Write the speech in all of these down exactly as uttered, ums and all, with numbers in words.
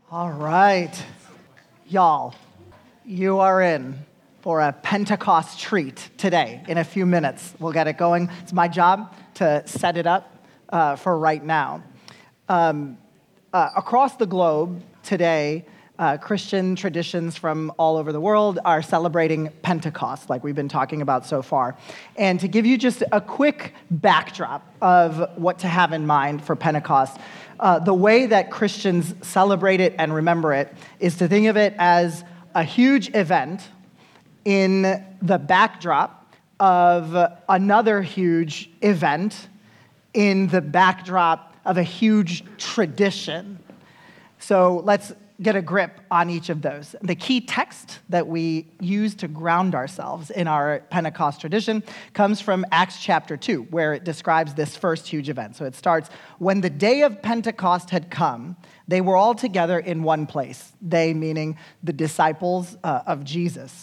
All right. Y'all, you are in for a Pentecost treat today. In a few minutes, we'll get it going. It's my job to set it up uh, for right now. Um, uh, across the globe today, uh, Christian traditions from all over the world are celebrating Pentecost, like we've been talking about so far. And to give you just a quick backdrop of what to have in mind for Pentecost, Uh, the way that Christians celebrate it and remember it is to think of it as a huge event in the backdrop of another huge event in the backdrop of a huge tradition. So let's get a grip on each of those. The key text that we use to ground ourselves in our Pentecost tradition comes from Acts chapter two, where it describes this first huge event. So it starts, when the day of Pentecost had come, they were all together in one place. They meaning the disciples uh, of Jesus.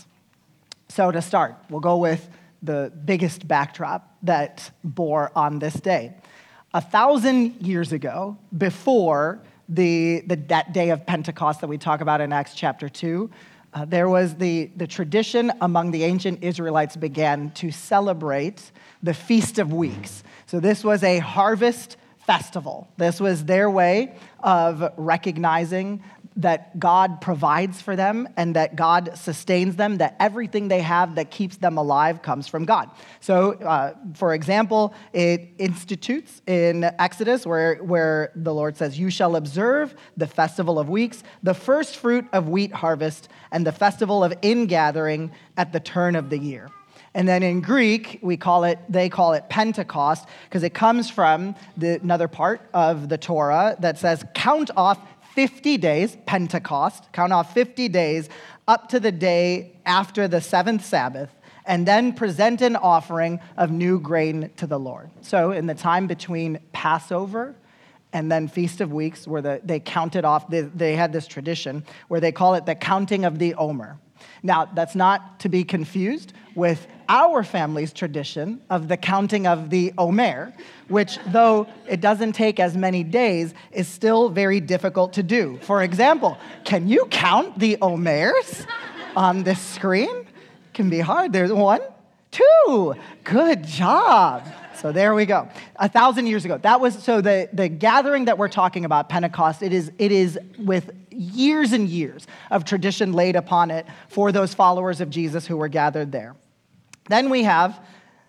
So to start, we'll go with the biggest backdrop that bore on this day. A thousand years ago, before The, the that day of Pentecost that we talk about in Acts chapter two, uh, there was the, the tradition among the ancient Israelites began to celebrate the Feast of Weeks. So this was a harvest festival. This was their way of recognizing that God provides for them and that God sustains them, that everything they have that keeps them alive comes from God. So, uh, for example, it institutes in Exodus where, where the Lord says, "You shall observe the festival of weeks, the first fruit of wheat harvest, and the festival of ingathering at the turn of the year." And then in Greek, we call it, they call it Pentecost because it comes from the, another part of the Torah that says, count off fifty days, Pentecost, count off fifty days up to the day after the seventh Sabbath, and then present an offering of new grain to the Lord. So in the time between Passover and then Feast of Weeks, where the, they counted off, they, they had this tradition where they call it the counting of the Omer. Now, that's not to be confused with our family's tradition of the counting of the Omer, which, though it doesn't take as many days, is still very difficult to do. For example, can you count the Omers on this screen? It can be hard. There's one, two. Good job. So there we go. A thousand years ago. That was, so the, the gathering that we're talking about, Pentecost, it is, it is with years and years of tradition laid upon it for those followers of Jesus who were gathered there. Then we have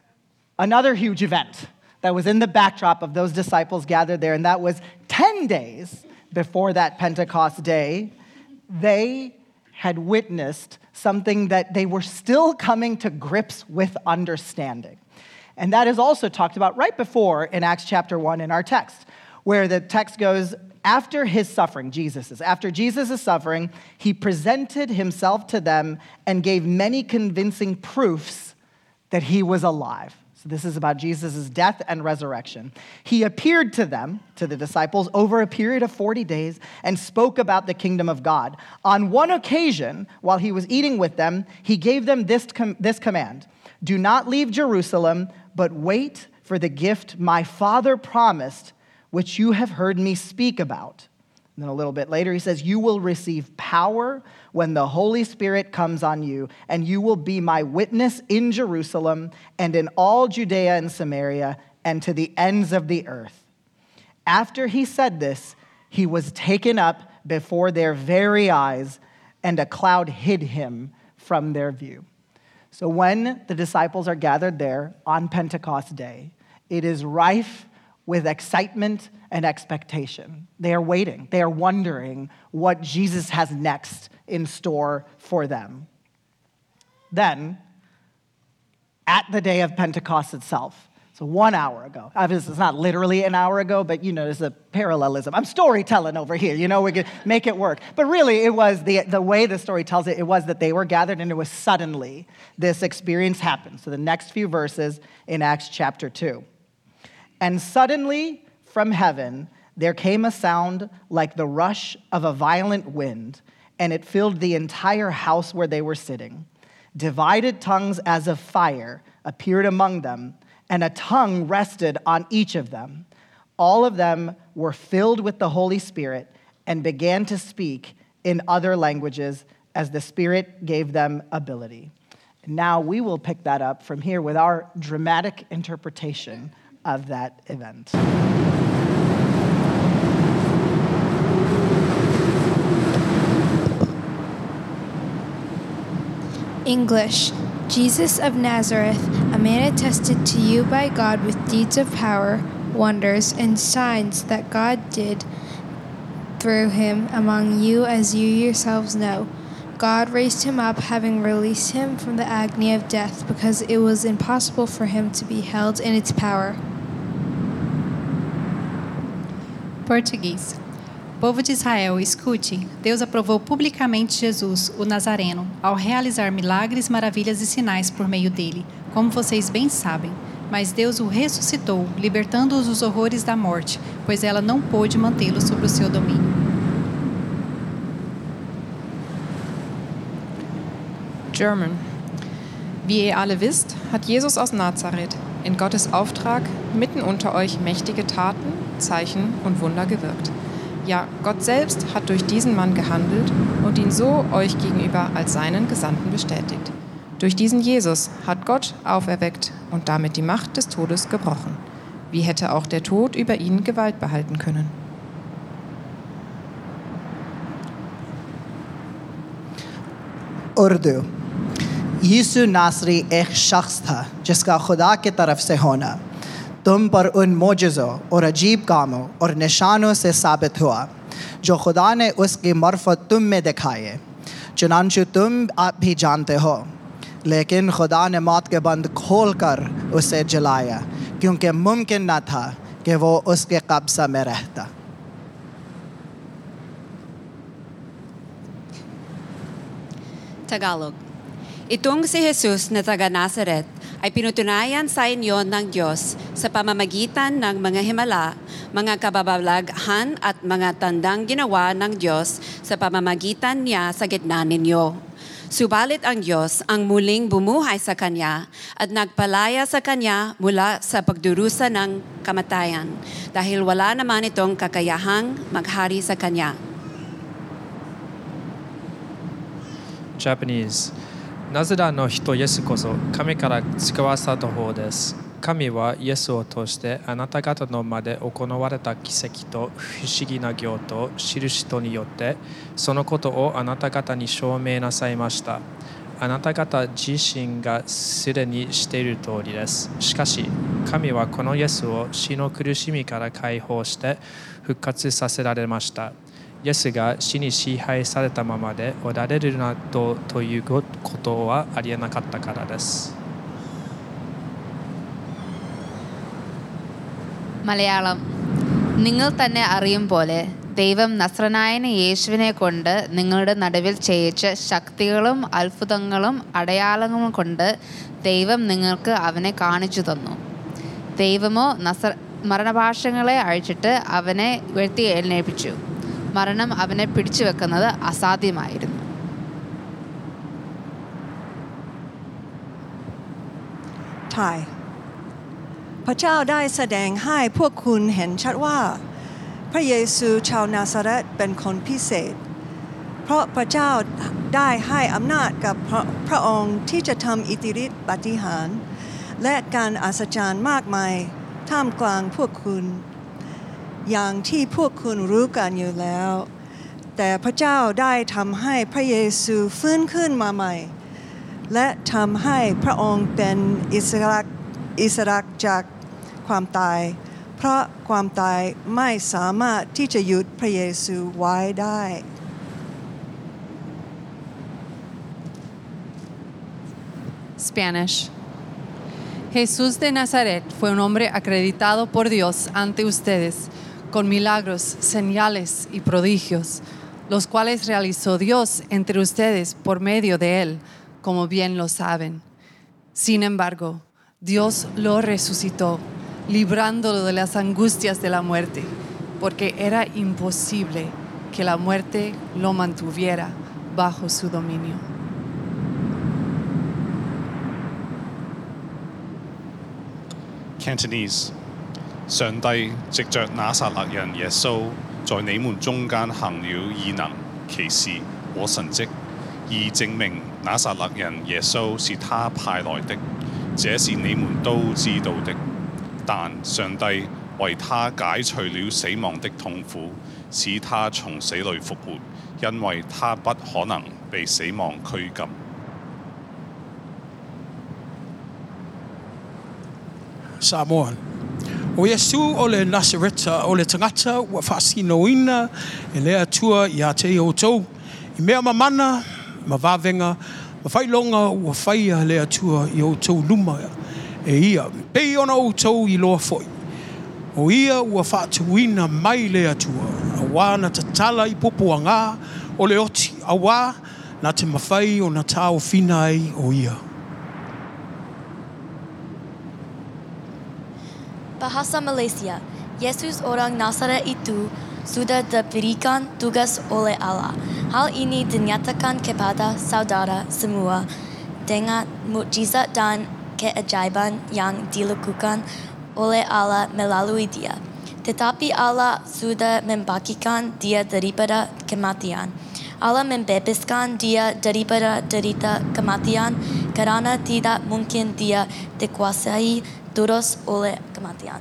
another huge event that was in the backdrop of those disciples gathered there, and that was ten days before that Pentecost day. They had witnessed something that they were still coming to grips with understanding. And that is also talked about right before in Acts chapter one in our text, where the text goes, after his suffering, Jesus's, after Jesus' suffering, he presented himself to them and gave many convincing proofs that he was alive. So this is about Jesus' death and resurrection. He appeared to them, to the disciples, over a period of forty days and spoke about the kingdom of God. On one occasion, while he was eating with them, he gave them this, com- this command, "Do not leave Jerusalem, but wait for the gift my Father promised, which you have heard me speak about." And then a little bit later, he says, "You will receive power when the Holy Spirit comes on you, and you will be my witness in Jerusalem and in all Judea and Samaria and to the ends of the earth." After he said this, he was taken up before their very eyes, and a cloud hid him from their view. So when the disciples are gathered there on Pentecost Day, it is rife with excitement and expectation. They are waiting. They are wondering what Jesus has next in store for them. Then, at the day of Pentecost itself, so one hour ago, obviously it's not literally an hour ago, but you know, there's a parallelism. I'm storytelling over here, you know, we could make it work. But really, it was, the, the way the story tells it, it was that they were gathered and it was suddenly this experience happened. So the next few verses in Acts chapter two. "And suddenly from heaven there came a sound like the rush of a violent wind, and it filled the entire house where they were sitting. Divided tongues as of fire appeared among them, and a tongue rested on each of them. All of them were filled with the Holy Spirit and began to speak in other languages as the Spirit gave them ability. Now we will pick that up from here with our dramatic interpretation of that event. English. Jesus of Nazareth, a man attested to you by God with deeds of power, wonders, and signs that God did through him among you, as you yourselves know. God raised him up, having released him from the agony of death, because it was impossible for him to be held in its power. Português. Povo de Israel, escute. Deus aprovou publicamente Jesus, o Nazareno, ao realizar milagres, maravilhas e sinais por meio dele, como vocês bem sabem. Mas Deus o ressuscitou, libertando-os dos horrores da morte, pois ela não pôde mantê-lo sob o seu domínio. German. Wie ihr alle wisst, hat Jesus aus Nazareth in Gottes Auftrag mitten unter euch mächtige Taten, Zeichen und Wunder gewirkt. Ja, Gott selbst hat durch diesen Mann gehandelt und ihn so euch gegenüber als seinen Gesandten bestätigt. Durch diesen Jesus hat Gott auferweckt und damit die Macht des Todes gebrochen. Wie hätte auch der Tod über ihn Gewalt behalten können? Urdu यीशु नासरी एक शख्स था जिसका खुदा की तरफ से होना तुम पर उन मोजज़ों और अजीब कामों और निशानों से साबित हुआ जो खुदा ने उसकी मरफत तुम में दिखाए चुनांचे तुम आप भी जानते हो लेकिन खुदा ने मौत के बंद खोल कर उसे जलाया क्योंकि मुमकिन न था कि वो उसके कब्ज़ा में रहता. Tagalog. Itong si Jesus na taga Nazaret ay pinutunayan sa inyo ng Diyos sa pamamagitan ng mga himala, mga kababalaghan at mga tandang ginawa ng Diyos sa pamamagitan niya sa gitna ninyo. Subalit ang Diyos ang muling bumuhay sa Kanya at nagpalaya sa Kanya mula sa pagdurusa ng kamatayan dahil wala naman itong kakayahang maghari sa Kanya. Japanese. ナザレの人イエスこそ神から使わされた方です。神はイエスを通してあなた方の間で行われた奇跡と不思議な行と印とによってそのことをあなた方に証明なさいました。あなた方自身がすでにしている通りです。しかし神はこのイエスを死の苦しみから解放して復活させられました。イエスが死に支配されたままでおられるなどということはありえなかったからです。 Malayalam. നിങ്ങൾ തന്നെ അറിയും പോലെ ദൈവം നസ്രനായന യേശുവിനെ കൊണ്ട് നിങ്ങളുടെ നടുവിൽ ചെയ്യിച്ച ശക്തികളും അത്ഭുതങ്ങളും അടയാളങ്ങളും കൊണ്ട് ദൈവം നിങ്ങൾക്ക് അവനെ കാണിച്ചു തന്നു. ദൈവമോ നസ്ര മരണഭാഷങ്ങളെ അഴിച്ചിട്ട് അവനെ ഉയർത്തി എഴുന്നേൽപ്പിച്ചു. മരണം അവനെ പിടിച്ചു വെക്കുന്നത് അസാധ്യമായിരുന്നു. Thai พระเจ้าได้แสดงให้พวกคุณเห็นชัดว่าพระเยซูชาวนาซาเรตเป็นคนพิเศษเพราะพระเจ้าได้ให้อำนาจกับพระ, พระองค์ที่จะทำอิทธิฤทธิ์ปาฏิหาริย์และการอัศจรรย์มากมายท่ามกลางพวกคุณอย่างที่พวกคุณรู้กันอยู่แล้วแต่พระเจ้าได้ทำให้พระเยซูฟื้นขึ้นมาใหม่และทำให้พระองค์เป็นอิสระอิสระจากความตายเพราะความตายไม่สามารถที่จะหยุดพระเยซูไว้ได้ Spanish. Jesús de Nazaret fue un hombre acreditado por Dios ante ustedes con milagros, señales y prodigios, los cuales realizó Dios entre ustedes por medio de él, como bien lo saben. Sin embargo, Dios lo resucitó, librándolo de las angustias de la muerte, porque era imposible que la muerte lo mantuviera bajo su dominio. Cantonese. 上帝藉着拿撒勒人耶穌在你們中間行了異能、奇事和神蹟，以證明拿撒勒人耶穌是他派來的，這是你們都知道的。但上帝為他解除了死亡的痛苦，使他從死裏復活，因為他不可能被死亡拘禁。 Samoan. O Yesu o le Nasareta o le tangata ua whaasinoina e lea tua i a te o tau. I mea mamana, ma vavenga, ma whailonga ua whaia lea tua i o tau luma e ia. Pei ona o tau i loa foi. O ia ua whaatuina mai lea tua. A wā na tatala i popoanga o le oti. A wā na te mawhai o na tau finai o ia. Bahasa Malaysia, Yesus orang Nazaret itu sudah diberikan tugas oleh Allah. Hal ini dinyatakan kepada saudara semua dengan mukjizat dan keajaiban yang dilakukan oleh Allah melalui dia. Tetapi Allah sudah membangkitkan dia daripada kematian. Allah membebaskan dia daripada derita kematian kerana tidak mungkin dia dikuasai terus oleh kematian.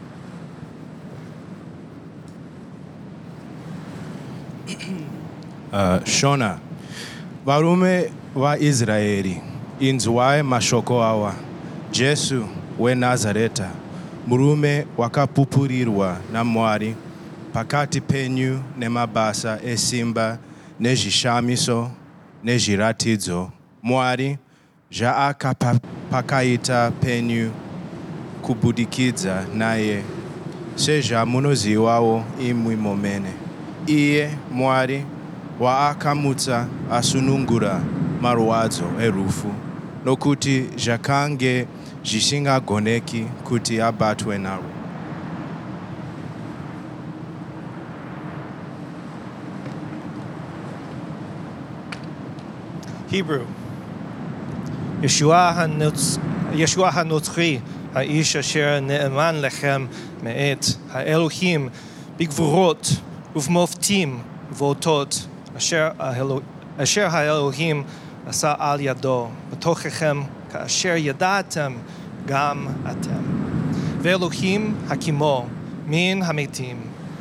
Uh, Shona, warume wa Israeli, inzuwae mashoko awa, Jesu we Nazareta, murume wakapupurirwa na mwari, pakati penyu ne mabasa esimba ne jishamiso ne jiratidzo, mwari ja akapakaita penyu kubudikidza naye seja munozi wawo imwi momene iye mwari wa akamutsa asunungura marwadzo erufu nokuti jakange jisingagoneki kuti abatwe nawo. Hebrew. Yeshua hanutz Yeshua hanutri האיש אשר נאמן לכם מאת האלוהים בגבורות ובמופתים ובאותות אשר, האלוה, אשר האלוהים עשה על ידו בתוככם כאשר ידעתם גם אתם. ואלוהים הקימו מן המתים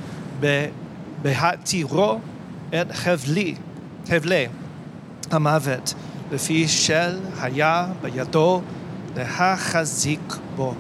בהתירו את חבלי, חבלי המוות לפי של היה בידו להחזיק בו.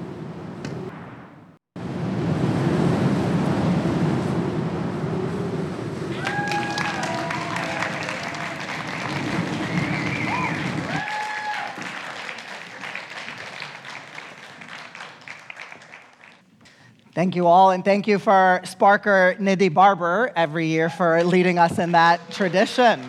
Thank you all, and thank you for Sparker Nidhi Barber every year for leading us in that tradition.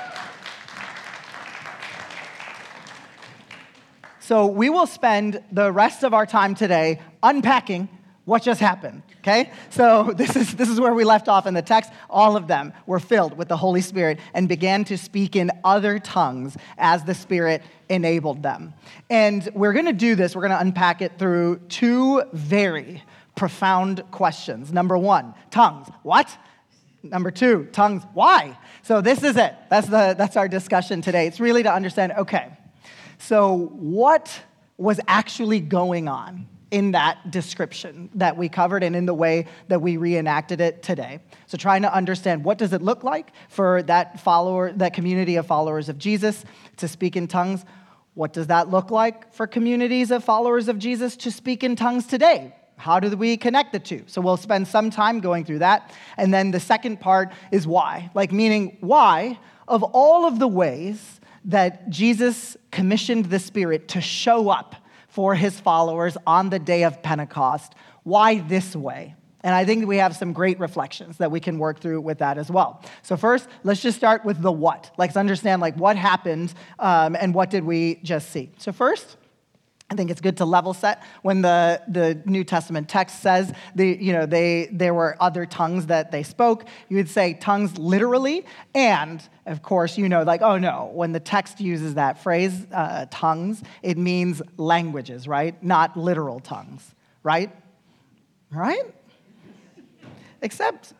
So we will spend the rest of our time today unpacking what just happened, okay? So this is, this is where we left off in the text. All of them were filled with the Holy Spirit and began to speak in other tongues as the Spirit enabled them. And we're going to do this, we're going to unpack it through two very profound questions. Number one, tongues. What? Number two, tongues. Why? So this is it. That's the that's our discussion today. It's really to understand, okay, so what was actually going on in that description that we covered and in the way that we reenacted it today? So trying to understand, what does it look like for that follower, that community of followers of Jesus to speak in tongues? What does that look like for communities of followers of Jesus to speak in tongues today? How do we connect the two? So we'll spend some time going through that. And then the second part is why. Like, meaning why, of all of the ways that Jesus commissioned the Spirit to show up for his followers on the day of Pentecost, why this way? And I think we have some great reflections that we can work through with that as well. So first, let's just start with the what. Let's understand like what happened um, and what did we just see. So first, I think it's good to level set when the, the New Testament text says the, you know, they, there were other tongues that they spoke. You would say tongues literally, and of course, you know, like, oh no, when the text uses that phrase, uh, tongues, it means languages, right? Not literal tongues, right? Right? Except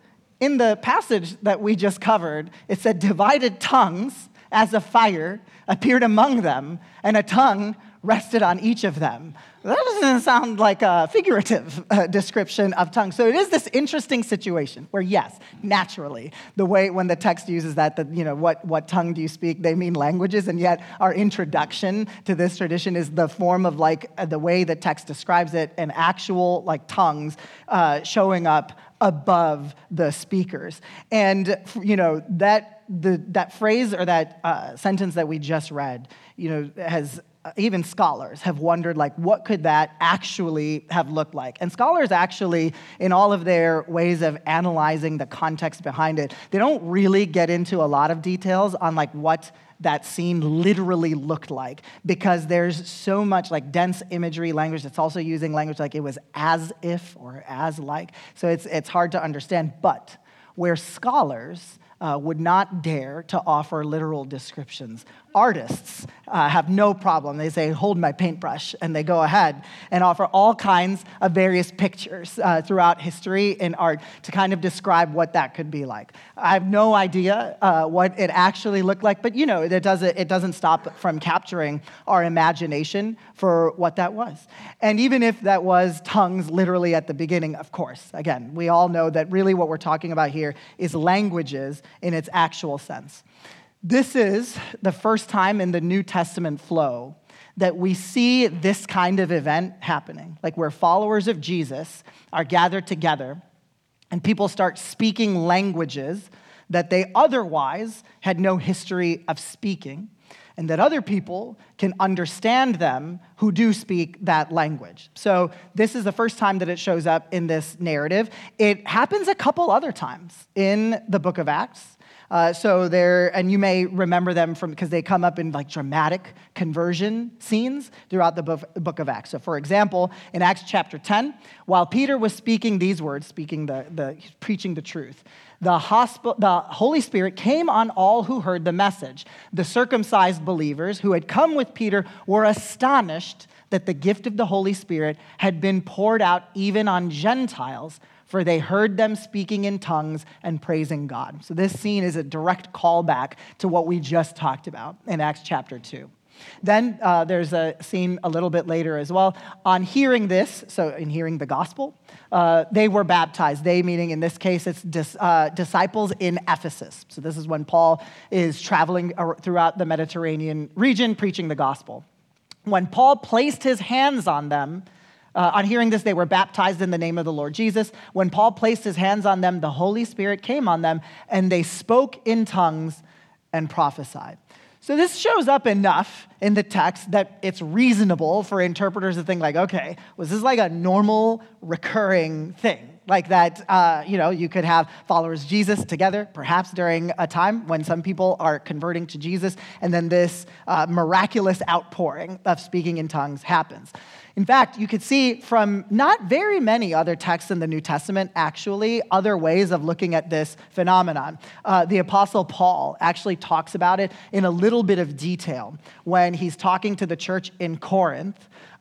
In the passage that we just covered, it said, divided tongues as a fire appeared among them, and a tongue rested on each of them. That doesn't sound like a figurative uh, description of tongues. So it is this interesting situation where, yes, naturally, the way when the text uses that, that you know, what, what tongue do you speak? They mean languages, and yet our introduction to this tradition is the form of like uh, the way the text describes it, and actual like tongues uh, showing up above the speakers. And you know that the that phrase or that uh, sentence that we just read, you know, has. Even scholars have wondered, like, what could that actually have looked like? And scholars actually, in all of their ways of analyzing the context behind it, they don't really get into a lot of details on, like, what that scene literally looked like, because there's so much, like, dense imagery language. It's also using language like it was as if or as like. So it's it's hard to understand. But where scholars Uh, would not dare to offer literal descriptions, artists uh, have no problem. They say, hold my paintbrush, and they go ahead and offer all kinds of various pictures uh, throughout history in art to kind of describe what that could be like. I have no idea uh, what it actually looked like, but you know, it doesn't, it doesn't stop from capturing our imagination for what that was. And even if that was tongues literally at the beginning, of course, again, we all know that really what we're talking about here is languages in its actual sense. This is the first time in the New Testament flow that we see this kind of event happening, like where followers of Jesus are gathered together and people start speaking languages that they otherwise had no history of speaking, and that other people can understand them who do speak that language. So this is the first time that it shows up in this narrative. It happens a couple other times in the book of Acts. Uh, so there, and you may remember them from because they come up in like dramatic conversion scenes throughout the book, book of Acts. So for example, in Acts chapter ten, while Peter was speaking these words, speaking the, the preaching the truth, the, hosp- the Holy Spirit came on all who heard the message. The circumcised believers who had come with Peter were astonished that the gift of the Holy Spirit had been poured out even on Gentiles, for they heard them speaking in tongues and praising God. So this scene is a direct callback to what we just talked about in Acts chapter two. Then uh, there's a scene a little bit later as well. On hearing this, so in hearing the gospel, uh, they were baptized. They, meaning in this case, it's dis, uh, disciples in Ephesus. So this is when Paul is traveling throughout the Mediterranean region preaching the gospel. When Paul placed his hands on them, Uh, on hearing this, they were baptized in the name of the Lord Jesus. When Paul placed his hands on them, the Holy Spirit came on them, and they spoke in tongues and prophesied. So this shows up enough in the text that it's reasonable for interpreters to think like, okay, was this like a normal, recurring thing? Like that, uh, you know, you could have followers of Jesus together, perhaps during a time when some people are converting to Jesus, and then this uh, miraculous outpouring of speaking in tongues happens. In fact, you could see from not very many other texts in the New Testament, actually, other ways of looking at this phenomenon. Uh, the Apostle Paul actually talks about it in a little bit of detail when he's talking to the church in Corinth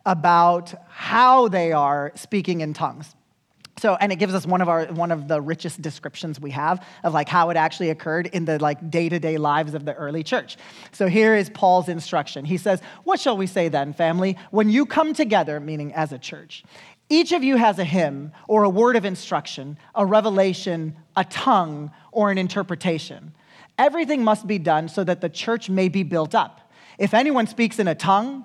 about how they are speaking in tongues. So, and it gives us one of our one of the richest descriptions we have of like how it actually occurred in the like day-to-day lives of the early church. So here is Paul's instruction. He says, "What shall we say then, family? When you come together," meaning as a church, "each of you has a hymn or a word of instruction, a revelation, a tongue, or an interpretation. Everything must be done so that the church may be built up. If anyone speaks in a tongue,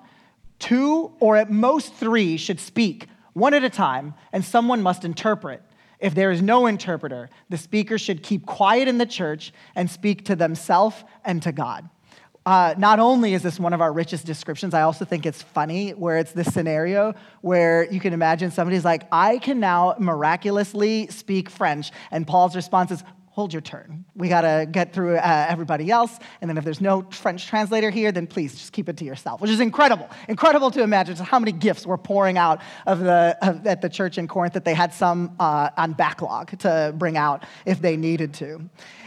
two or at most three should speak, one at a time, and someone must interpret. If there is no interpreter, the speaker should keep quiet in the church and speak to themselves and to God." Uh, not only is this one of our richest descriptions, I also think it's funny where it's this scenario where you can imagine somebody's like, I can now miraculously speak French. And Paul's response is, hold your turn. We got to get through uh, everybody else. And then if there's no French translator here, then please just keep it to yourself, which is incredible. Incredible to imagine just how many gifts were pouring out of the of, at the church in Corinth that they had some uh, on backlog to bring out if they needed to.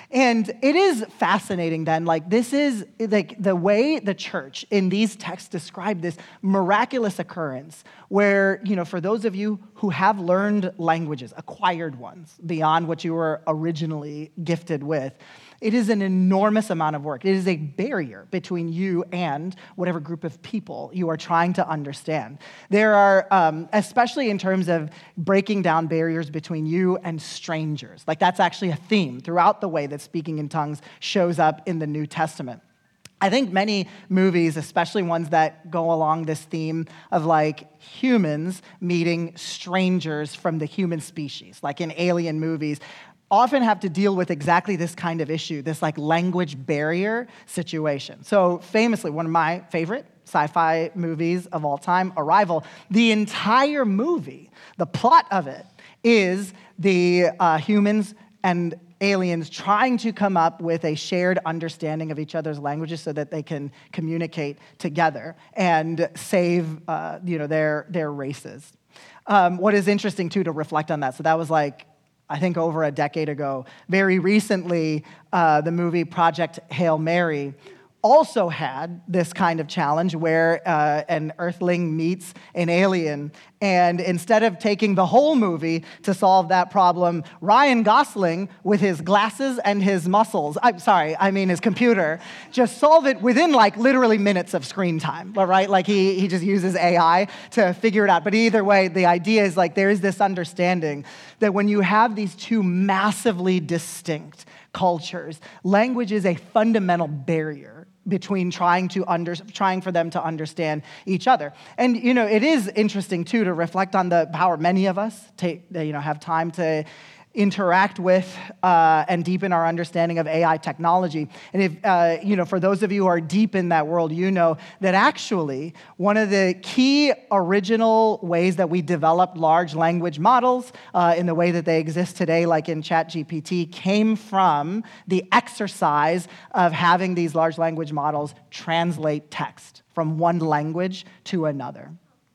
And it is fascinating then, like this is like the way the church in these texts describe this miraculous occurrence where, you know, for those of you who have learned languages, acquired ones, beyond what you were originally gifted with, it is an enormous amount of work. It is a barrier between you and whatever group of people you are trying to understand. There are, um, especially in terms of breaking down barriers between you and strangers. Like that's actually a theme throughout the way that speaking in tongues shows up in the New Testament. I think many movies, especially ones that go along this theme of like humans meeting strangers from the human species, like in alien movies, often have to deal with exactly this kind of issue, this like language barrier situation. So famously, one of my favorite sci-fi movies of all time, Arrival, the entire movie, the plot of it is the uh, humans and aliens trying to come up with a shared understanding of each other's languages so that they can communicate together and save uh, you know, their, their races. Um, what is interesting, too, to reflect on that, so that was like, I think over a decade ago. Very recently, uh, the movie Project Hail Mary also had this kind of challenge where uh, an Earthling meets an alien, and instead of taking the whole movie to solve that problem, Ryan Gosling, with his glasses and his muscles, I'm sorry, I mean his computer, just solve it within like literally minutes of screen time, right? Like he, he just uses A I to figure it out. But either way, the idea is like there is this understanding that when you have these two massively distinct cultures, language is a fundamental barrier between trying to under, trying for them to understand each other. And, you know, it is interesting, too, to reflect on the power many of us take, you know, have time to interact with uh, and deepen our understanding of A I technology. And if, uh, you know, for those of you who are deep in that world, you know that actually one of the key original ways that we developed large language models uh, in the way that they exist today, like in ChatGPT, came from the exercise of having these large language models translate text from one language to another.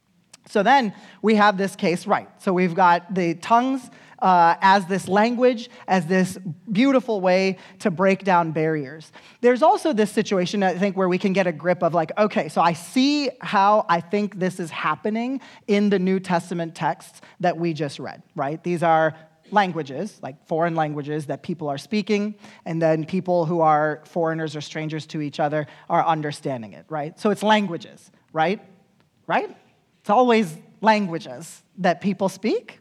So then we have this case, right? So we've got the tongues Uh, as this language, as this beautiful way to break down barriers. There's also this situation, I think, where we can get a grip of like, okay, so I see how I think this is happening in the New Testament texts that we just read, right? These are languages, like foreign languages that people are speaking, and then people who are foreigners or strangers to each other are understanding it, right? So it's languages, right? Right? It's always languages that people speak.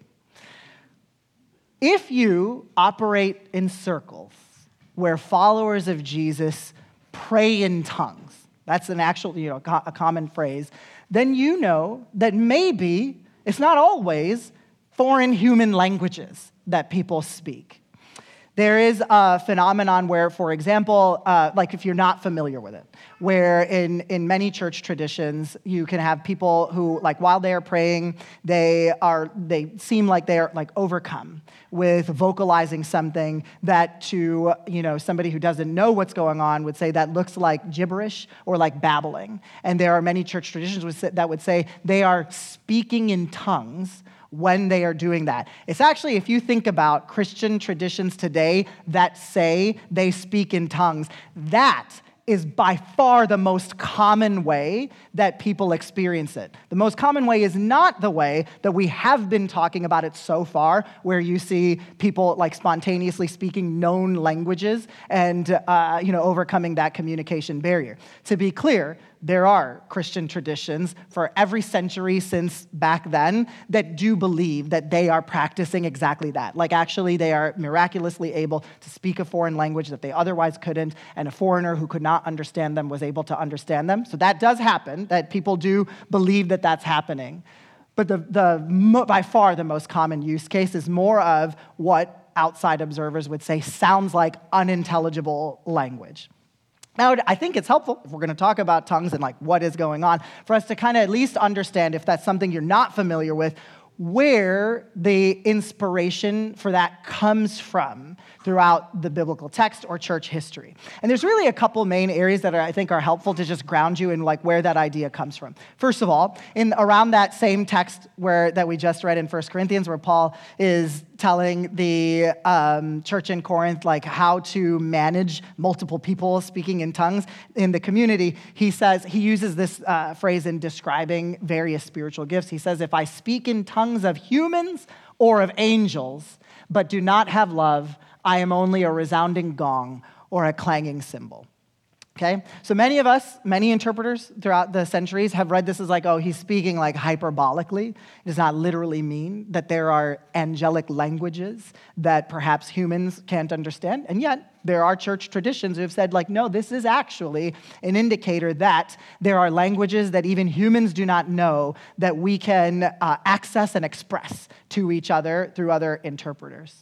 If you operate in circles where followers of Jesus pray in tongues, that's an actual, you know, a common phrase, then you know that maybe it's not always foreign human languages that people speak. There is a phenomenon where, for example, uh, like if you're not familiar with it, where in, in many church traditions, you can have people who, like while they are praying, they are they seem like they are like overcome with vocalizing something that to, you know, somebody who doesn't know what's going on would say that looks like gibberish or like babbling. And there are many church traditions that would say they are speaking in tongues when they are doing that. It's actually, if you think about Christian traditions today that say they speak in tongues, that is by far the most common way that people experience it. The most common way is not the way that we have been talking about it so far, where you see people like spontaneously speaking known languages and uh, you know, overcoming that communication barrier. To be clear, there are Christian traditions for every century since back then that do believe that they are practicing exactly that. Like actually they are miraculously able to speak a foreign language that they otherwise couldn't, and a foreigner who could not understand them was able to understand them. So that does happen, that people do believe that that's happening. But the, the by far the most common use case is more of what outside observers would say sounds like unintelligible language. Now, I think it's helpful, if we're going to talk about tongues and like what is going on, for us to kind of at least understand, if that's something you're not familiar with, where the inspiration for that comes from throughout the biblical text or church history. And there's really a couple main areas that are, I think are helpful to just ground you in like where that idea comes from. First of all, in around that same text where that we just read in First Corinthians, where Paul is telling the um, church in Corinth like how to manage multiple people speaking in tongues in the community, he says, he uses this uh, phrase in describing various spiritual gifts. He says, if I speak in tongues of humans or of angels, but do not have love, I am only a resounding gong or a clanging cymbal. Okay, so many of us, many interpreters throughout the centuries have read this as like, oh, he's speaking like hyperbolically. It does not literally mean that there are angelic languages that perhaps humans can't understand. And yet, there are church traditions who have said like, no, this is actually an indicator that there are languages that even humans do not know that we can uh, access and express to each other through other interpreters.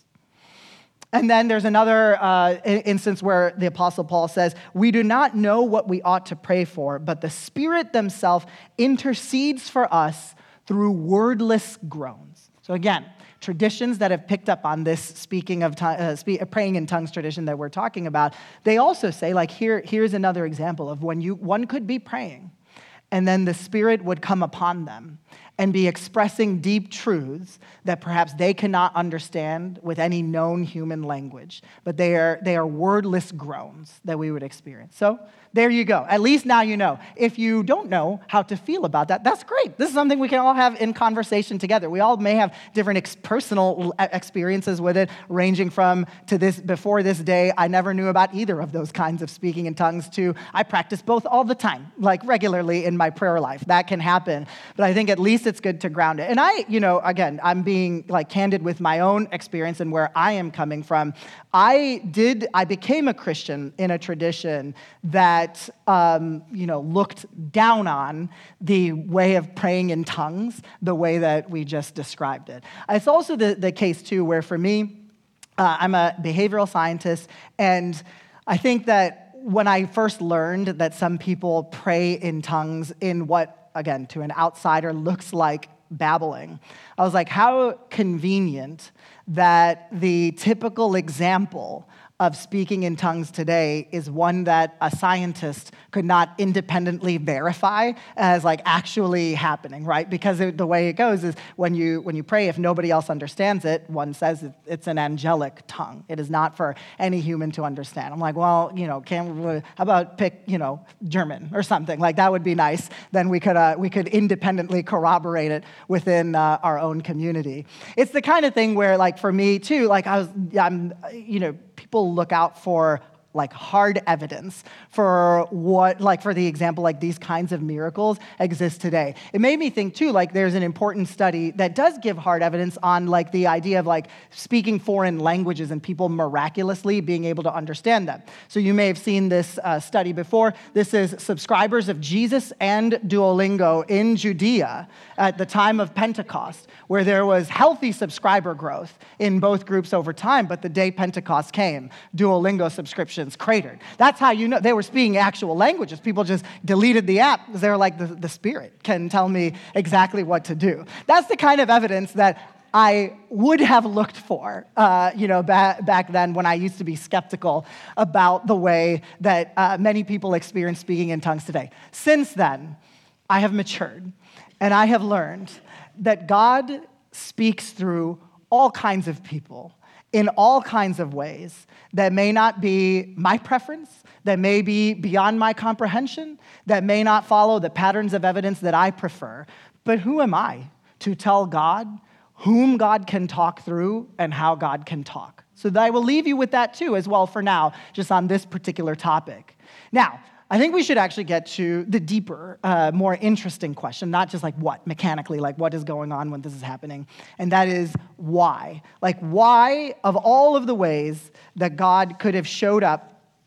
And then there's another uh, instance where the Apostle Paul says, we do not know what we ought to pray for, but the Spirit himself intercedes for us through wordless groans. So again, traditions that have picked up on this speaking of uh, spe- praying in tongues tradition that we're talking about, they also say, like, here, here's another example of when you one could be praying, and then the Spirit would come upon them and be expressing deep truths that perhaps they cannot understand with any known human language. But they are, they are wordless groans that we would experience. So there you go. At least now you know. If you don't know how to feel about that, that's great. This is something we can all have in conversation together. We all may have different ex- personal experiences with it, ranging from to this before this day, I never knew about either of those kinds of speaking in tongues, to I practice both all the time, like regularly in my prayer life. That can happen. But I think at least it's good to ground it. And I, you know, again, I'm being like candid with my own experience and where I am coming from. I did, I became a Christian in a tradition that, um, you know, looked down on the way of praying in tongues, the way that we just described it. It's also the, the case, too, where for me, uh, I'm a behavioral scientist, and I think that when I first learned that some people pray in tongues in what, again, to an outsider, looks like babbling, I was like, how convenient that the typical example of speaking in tongues today is one that a scientist could not independently verify as like actually happening, right? Because it, the way it goes is when you when you pray, if nobody else understands it, one says it, it's an angelic tongue. It is not for any human to understand. I'm like, well, you know, can we, how about pick, you know, German or something? Like that would be nice. Then we could uh, we could independently corroborate it within uh, our own community. It's the kind of thing where, like, for me too, like I was, I'm, you know, people look out for like hard evidence for what, like for the example, like these kinds of miracles exist today. It made me think too, like there's an important study that does give hard evidence on like the idea of like speaking foreign languages and people miraculously being able to understand them. So you may have seen this uh, study before. This is subscribers of Jesus and Duolingo in Judea at the time of Pentecost, where there was healthy subscriber growth in both groups over time, but the day Pentecost came, Duolingo subscriptions cratered. That's how you know they were speaking actual languages. People just deleted the app because they were like, the, the Spirit can tell me exactly what to do. That's the kind of evidence that I would have looked for, uh, you know, ba- back then when I used to be skeptical about the way that uh, many people experience speaking in tongues today. Since then, I have matured, and I have learned that God speaks through all kinds of people in all kinds of ways that may not be my preference, that may be beyond my comprehension, that may not follow the patterns of evidence that I prefer. But who am I to tell God whom God can talk through and how God can talk? So that I will leave you with that too as well for now, just on this particular topic. Now, I think we should actually get to the deeper, uh, more interesting question, not just like what, mechanically, like what is going on when this is happening, and that is why. Like why, of all of the ways that God could have showed up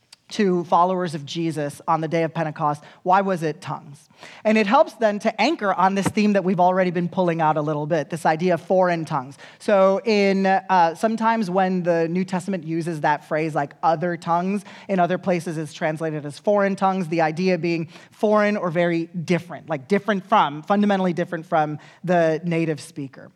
to followers of Jesus on the day of Pentecost, why was it tongues? And it helps then to anchor on this theme that we've already been pulling out a little bit, this idea of foreign tongues. So in uh, sometimes when the New Testament uses that phrase like other tongues, in other places it's translated as foreign tongues, the idea being foreign or very different, like different from, fundamentally different from the native speaker.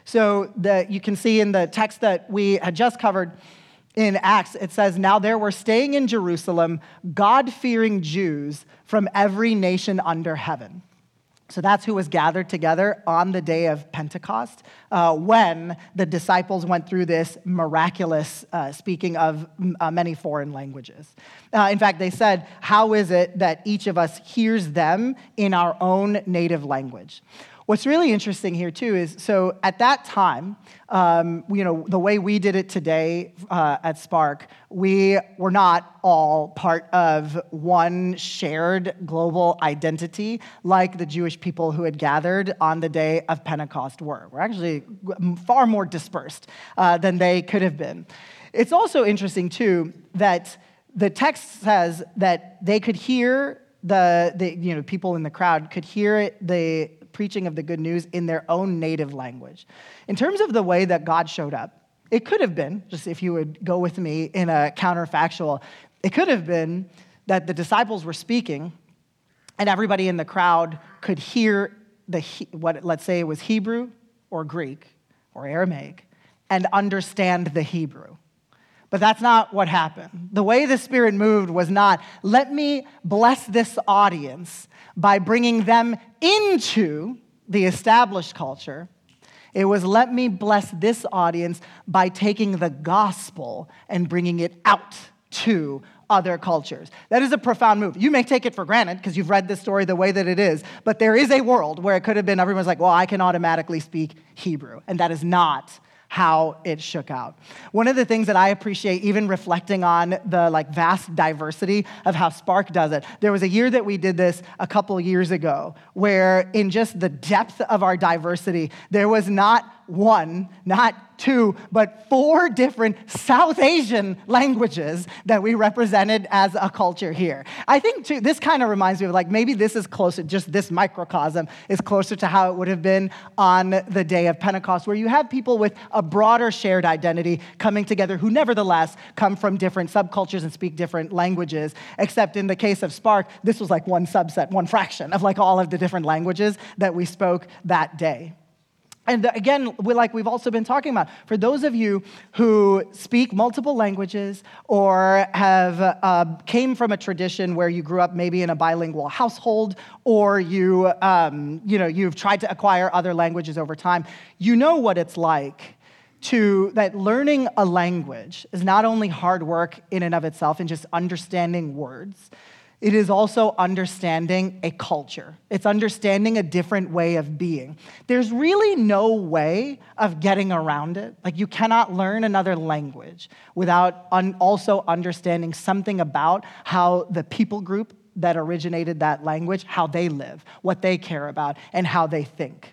So the, you can see in the text that we had just covered, in Acts, it says, now there were staying in Jerusalem God-fearing Jews from every nation under heaven. So that's who was gathered together on the day of Pentecost uh, when the disciples went through this miraculous uh, speaking of uh, many foreign languages. Uh, in fact, they said, how is it that each of us hears them in our own native language? What's really interesting here, too, is so at that time, um, you know, the way we did it today uh, at Spark, we were not all part of one shared global identity like the Jewish people who had gathered on the day of Pentecost were. We're actually far more dispersed uh, than they could have been. It's also interesting, too, that the text says that they could hear the, the you know, people in the crowd could hear the preaching of the good news in their own native language. In terms of the way that God showed up, it could have been, just if you would go with me in a counterfactual, it could have been that the disciples were speaking and everybody in the crowd could hear the what, let's say it was Hebrew or Greek or Aramaic and understand the Hebrew. But that's not what happened. The way the Spirit moved was not, let me bless this audience by bringing them into the established culture. It was, let me bless this audience by taking the gospel and bringing it out to other cultures. That is a profound move. You may take it for granted because you've read this story the way that it is, but there is a world where it could have been everyone's like, well, I can automatically speak Hebrew, and that is not how it shook out. One of the things that I appreciate, even reflecting on the like vast diversity of how Spark does it, there was a year that we did this a couple years ago, where in just the depth of our diversity, there was not one, not two, but four different South Asian languages that we represented as a culture here. I think, too, this kind of reminds me of, like, maybe this is closer, just this microcosm is closer to how it would have been on the day of Pentecost, where you have people with a broader shared identity coming together who nevertheless come from different subcultures and speak different languages, except in the case of Spark, this was like one subset, one fraction of like all of the different languages that we spoke that day. And again, we, like we've also been talking about, for those of you who speak multiple languages or have uh, came from a tradition where you grew up maybe in a bilingual household, or you, um, you know, you've tried to acquire other languages over time, you know what it's like to that learning a language is not only hard work in and of itself and just understanding words. It is also understanding a culture. It's understanding a different way of being. There's really no way of getting around it. Like, you cannot learn another language without un- also understanding something about how the people group that originated that language, how they live, what they care about, and how they think.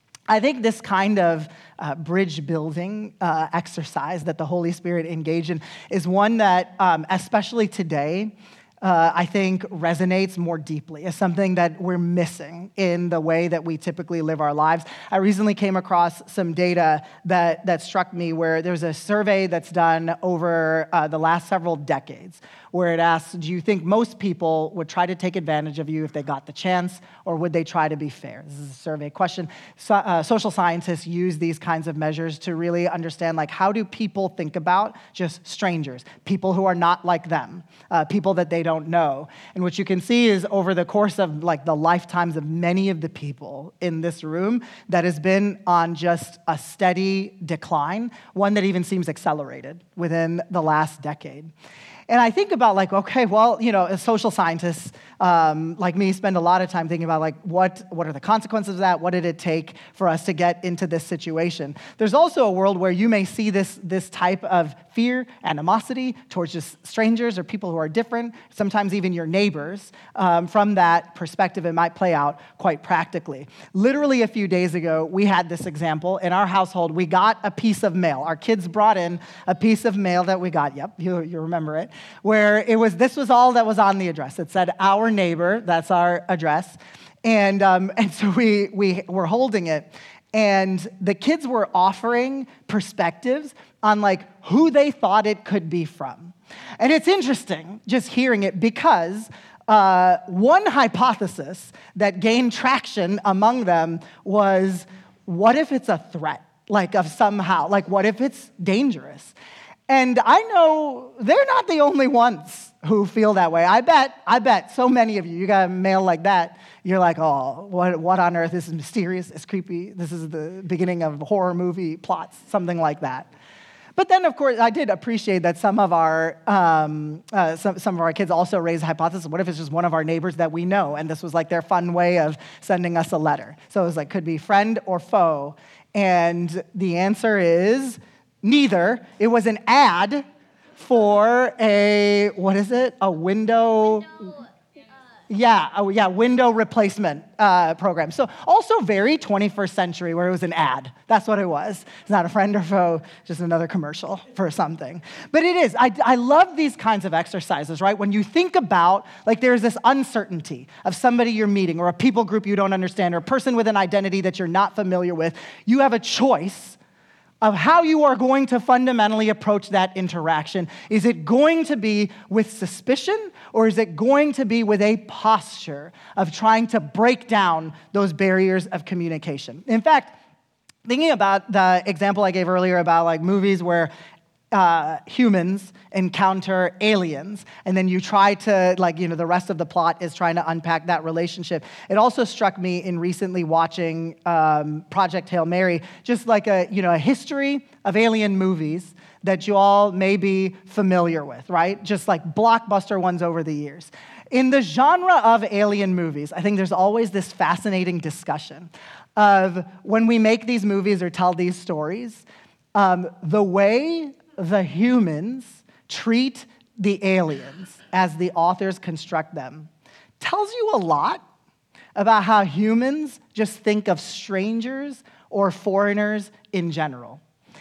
I think this kind of uh, bridge building uh, exercise that the Holy Spirit engaged in is one that, um, especially today, Uh, I think resonates more deeply as something that we're missing in the way that we typically live our lives. I recently came across some data that, that struck me, where there's a survey that's done over uh, the last several decades, where it asks, do you think most people would try to take advantage of you if they got the chance, or would they try to be fair? This is a survey question. So, uh, social scientists use these kinds of measures to really understand, like, how do people think about just strangers, people who are not like them, uh, people that they don't know. And what you can see is over the course of like the lifetimes of many of the people in this room, that has been on just a steady decline, one that even seems accelerated within the last decade. And I think about, like, okay, well, you know, as social scientists um, like me spend a lot of time thinking about, like, what, what are the consequences of that? What did it take for us to get into this situation? There's also a world where you may see this, this type of fear, animosity towards just strangers or people who are different, sometimes even your neighbors. Um, from that perspective, it might play out quite practically. Literally a few days ago, we had this example. In our household, we got a piece of mail. Our kids brought in a piece of mail that we got. Yep, you, you remember it. Where it was, this was all that was on the address. It said, our neighbor, that's our address. And um, and so we, we were holding it. And the kids were offering perspectives on, like, who they thought it could be from. And it's interesting just hearing it, because uh, one hypothesis that gained traction among them was, what if it's a threat? Like, of somehow, like, what if it's dangerous? And I know they're not the only ones who feel that way. I bet, I bet so many of you, you got a mail like that, you're like, oh, what, what on earth? This is mysterious, it's creepy, this is the beginning of horror movie plots, something like that. But then, of course, I did appreciate that some of our um, uh, some, some of our kids also raised the hypothesis, what if it's just one of our neighbors that we know? And this was like their fun way of sending us a letter. So it was like, could be friend or foe. And the answer is neither. It was an ad for a, what is it? A window... Yeah, oh, yeah, window replacement uh, program. So also very twenty-first century where it was an ad. That's what it was. It's not a friend or foe, just another commercial for something. But it is. I, I love these kinds of exercises, right? When you think about, like there's this uncertainty of somebody you're meeting or a people group you don't understand or a person with an identity that you're not familiar with, you have a choice of how you are going to fundamentally approach that interaction. Is it going to be with suspicion, or is it going to be with a posture of trying to break down those barriers of communication? In fact, thinking about the example I gave earlier about like movies where uh, humans encounter aliens, and then you try to, like, you know, the rest of the plot is trying to unpack that relationship. It also struck me in recently watching um, Project Hail Mary, just like a, you know, a history of alien movies that you all may be familiar with, right? Just like blockbuster ones over the years. In the genre of alien movies, I think there's always this fascinating discussion of when we make these movies or tell these stories, um, the way the humans treat the aliens as the authors construct them tells you a lot about how humans just think of strangers or foreigners in general.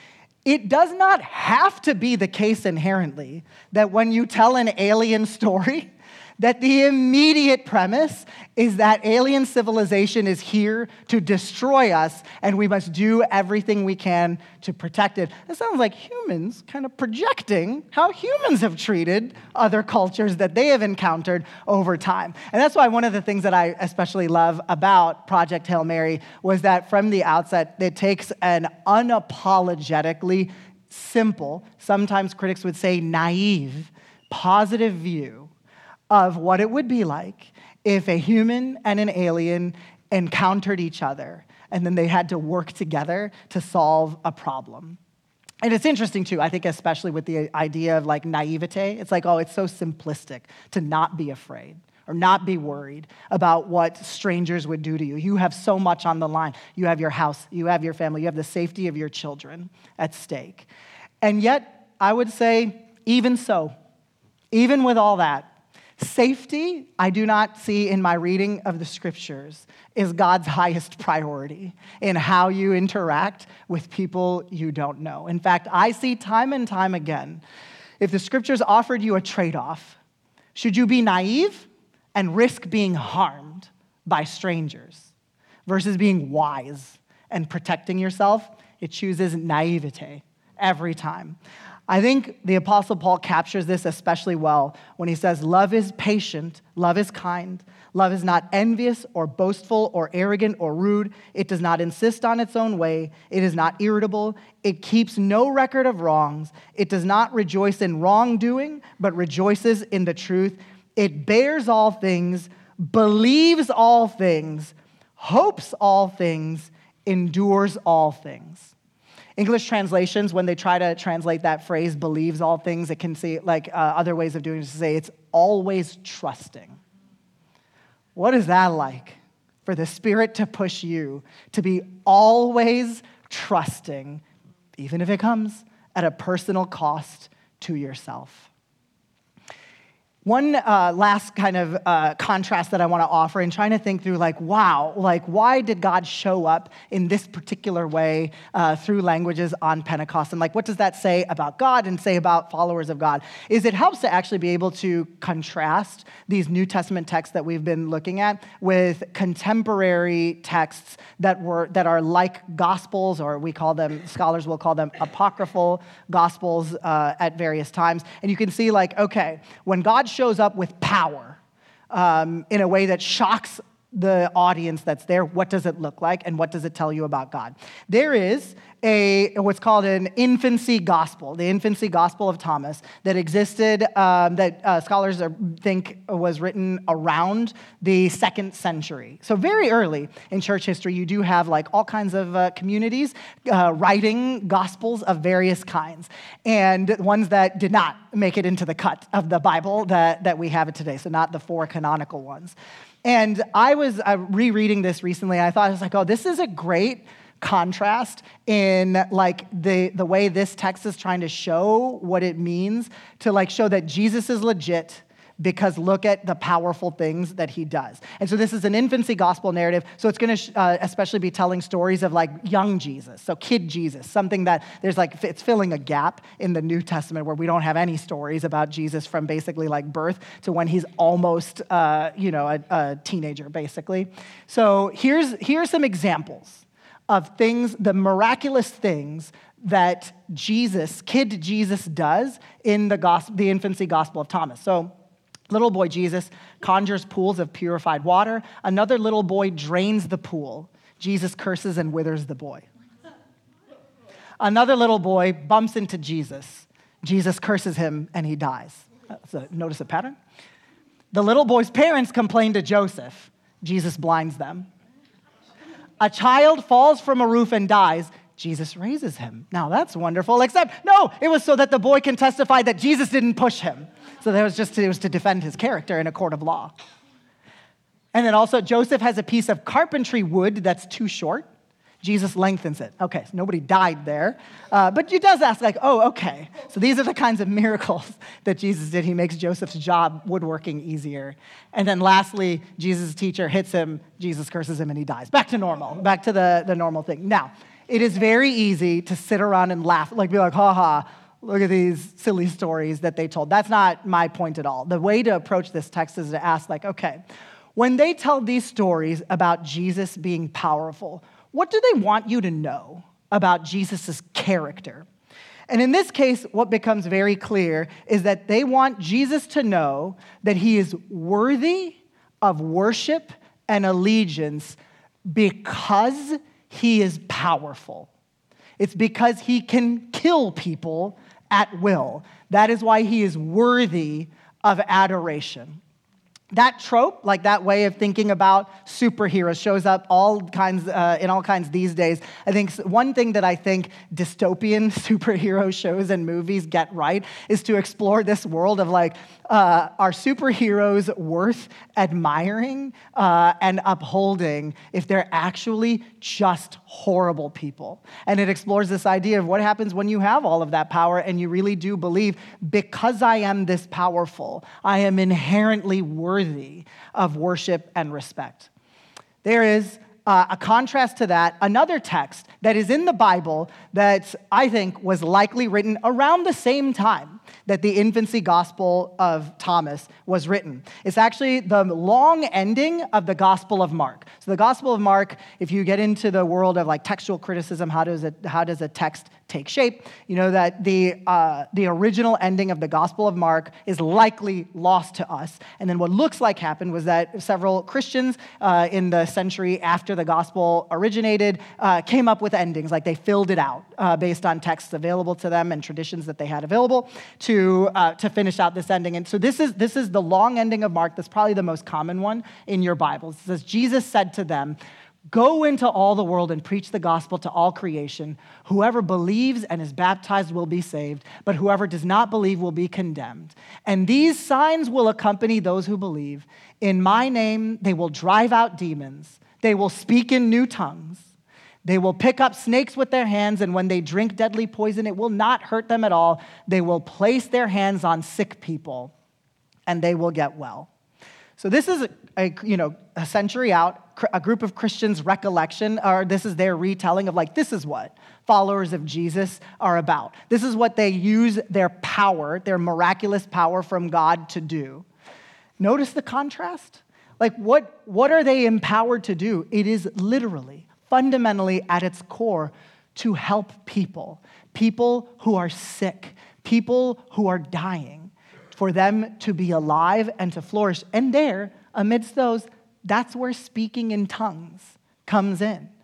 It does not have to be the case inherently that when you tell an alien story, that the immediate premise is that alien civilization is here to destroy us, and we must do everything we can to protect it. It sounds like humans kind of projecting how humans have treated other cultures that they have encountered over time. And that's why one of the things that I especially love about Project Hail Mary was that from the outset, it takes an unapologetically simple, sometimes critics would say naive, positive view of what it would be like if a human and an alien encountered each other, and then they had to work together to solve a problem. And it's interesting, too, I think, especially with the idea of, like, naivete. It's like, oh, it's so simplistic to not be afraid or not be worried about what strangers would do to you. You have so much on the line. You have your house, you have your family, you have the safety of your children at stake. And yet, I would say, even so, even with all that, safety, I do not see in my reading of the scriptures, is God's highest priority in how you interact with people you don't know. In fact, I see time and time again, if the scriptures offered you a trade-off, should you be naive and risk being harmed by strangers versus being wise and protecting yourself, it chooses naivete every time. I think the Apostle Paul captures this especially well when he says, love is patient, love is kind, love is not envious or boastful or arrogant or rude. It does not insist on its own way. It is not irritable. It keeps no record of wrongs. It does not rejoice in wrongdoing, but rejoices in the truth. It bears all things, believes all things, hopes all things, endures all things. English translations, when they try to translate that phrase, believes all things, it can see, like uh, other ways of doing it, to say it's always trusting. What is that like? For the Spirit to push you to be always trusting, even if it comes at a personal cost to yourself. One uh, last kind of uh, contrast that I want to offer in trying to think through, like, wow, like, why did God show up in this particular way uh, through languages on Pentecost? And, like, what does that say about God and say about followers of God? Is it helps to actually be able to contrast these New Testament texts that we've been looking at with contemporary texts that were that are like gospels, or we call them, scholars will call them apocryphal gospels uh, at various times. And you can see, like, okay, when God shows up with power um, in a way that shocks the audience that's there, what does it look like, and what does it tell you about God? There is a what's called an infancy gospel, the infancy gospel of Thomas, that existed, um, that uh, scholars are, think was written around the second century. So very early in church history, you do have like all kinds of uh, communities uh, writing gospels of various kinds, and ones that did not make it into the cut of the Bible that, that we have it today, so not the four canonical ones. And I was uh, rereading this recently, and I thought, I was like, oh, this is a great contrast in like the, the way this text is trying to show what it means to like show that Jesus is legit, because look at the powerful things that he does. And so this is an infancy gospel narrative, so it's going to uh, especially be telling stories of like young Jesus, so kid Jesus, something that there's like, it's filling a gap in the New Testament where we don't have any stories about Jesus from basically like birth to when he's almost, uh, you know, a, a teenager, basically. So here's, here's some examples of things, the miraculous things that Jesus, kid Jesus does in the gospel, the infancy gospel of Thomas. So little boy Jesus conjures pools of purified water. Another little boy drains the pool. Jesus curses and withers the boy. Another little boy bumps into Jesus. Jesus curses him and he dies. So notice a pattern? The little boy's parents complain to Joseph. Jesus blinds them. A child falls from a roof and dies. Jesus raises him. Now that's wonderful, except, no, it was so that the boy can testify that Jesus didn't push him. So that was just, it was to defend his character in a court of law. And then also, Joseph has a piece of carpentry wood that's too short. Jesus lengthens it. Okay, so nobody died there. Uh, but he does ask, like, oh, okay. So these are the kinds of miracles that Jesus did. He makes Joseph's job woodworking easier. And then lastly, Jesus' teacher hits him, Jesus curses him, and he dies. Back to normal, back to the, the normal thing. Now, it is very easy to sit around and laugh, like be like, ha ha, look at these silly stories that they told. That's not my point at all. The way to approach this text is to ask, like, okay, when they tell these stories about Jesus being powerful, what do they want you to know about Jesus' character? And in this case, what becomes very clear is that they want Jesus to know that he is worthy of worship and allegiance because he is powerful. It's because he can kill people at will. That is why he is worthy of adoration. That trope, like that way of thinking about superheroes, shows up all kinds uh, in all kinds these days. I think one thing that I think dystopian superhero shows and movies get right is to explore this world of like, uh, are superheroes worth admiring uh, and upholding if they're actually just horrible people? And it explores this idea of what happens when you have all of that power and you really do believe, because I am this powerful, I am inherently worthy of worship and respect. There is uh, a contrast to that, another text that is in the Bible that I think was likely written around the same time that the infancy gospel of Thomas was written. It's actually the long ending of the Gospel of Mark. So the Gospel of Mark, if you get into the world of like textual criticism, how does it, how does a text take shape? You know that the uh, the original ending of the Gospel of Mark is likely lost to us. And then what looks like happened was that several Christians uh, in the century after the gospel originated uh, came up with endings, like they filled it out uh, based on texts available to them and traditions that they had available to uh, to finish out this ending. And so this is this is the long ending of Mark. That's probably the most common one in your Bibles. It says, Jesus said to them, "Go into all the world and preach the gospel to all creation. Whoever believes and is baptized will be saved, but whoever does not believe will be condemned. And these signs will accompany those who believe. In my name, they will drive out demons. They will speak in new tongues. They will pick up snakes with their hands, and when they drink deadly poison, it will not hurt them at all. They will place their hands on sick people, and they will get well." So this is, a, a, you know, a century out, a group of Christians' recollection, or this is their retelling of like, this is what followers of Jesus are about. This is what they use their power, their miraculous power from God to do. Notice the contrast? Like, what, what are they empowered to do? It is literally, fundamentally at its core, to help people. People who are sick, people who are dying, for them to be alive and to flourish. And there, amidst those, that's where speaking in tongues comes in.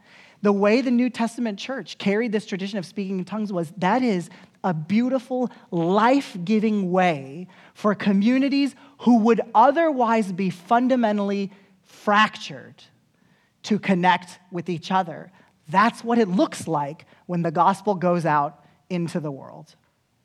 The way the New Testament church carried this tradition of speaking in tongues was that is a beautiful, life-giving way for communities who would otherwise be fundamentally fractured to connect with each other. That's what it looks like when the gospel goes out into the world.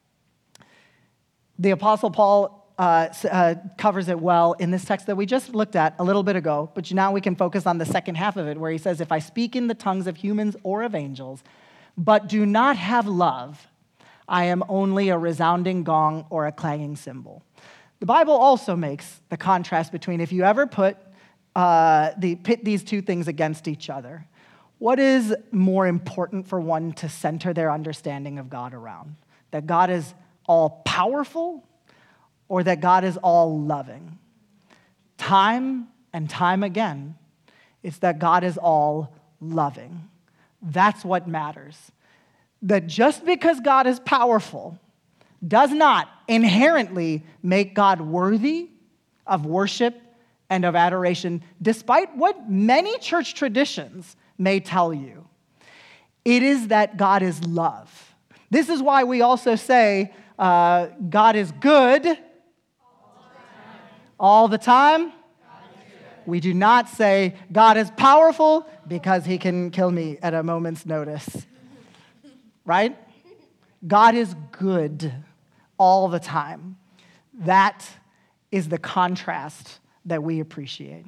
The Apostle Paul uh, uh, covers it well in this text that we just looked at a little bit ago, but now we can focus on the second half of it, where he says, if I speak in the tongues of humans or of angels, but do not have love, I am only a resounding gong or a clanging cymbal. The Bible also makes the contrast between if you ever put uh, the pit these two things against each other, what is more important for one to center their understanding of God around? That God is all powerful, or that God is all loving? Time and time again, it's that God is all loving. That's what matters. That just because God is powerful does not inherently make God worthy of worship and of adoration, despite what many church traditions may tell you. It is that God is love. This is why we also say uh, God is good all the time. We do not say God is powerful because he can kill me at a moment's notice. Right? God is good all the time. That is the contrast that we appreciate.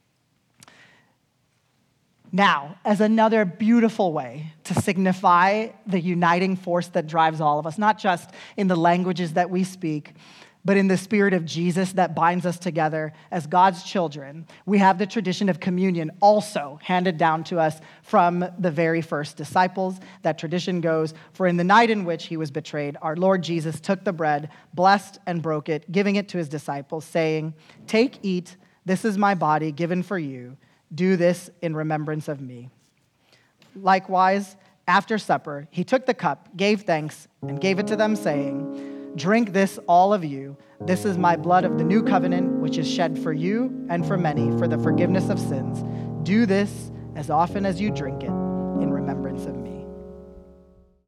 Now, as another beautiful way to signify the uniting force that drives all of us, not just in the languages that we speak, but in the spirit of Jesus that binds us together as God's children, we have the tradition of communion also handed down to us from the very first disciples. That tradition goes, for in the night in which he was betrayed, our Lord Jesus took the bread, blessed and broke it, giving it to his disciples, saying, take, eat, this is my body given for you. Do this in remembrance of me. Likewise, after supper, he took the cup, gave thanks, and gave it to them, saying, drink this, all of you. This is my blood of the new covenant, which is shed for you and for many for the forgiveness of sins. Do this as often as you drink it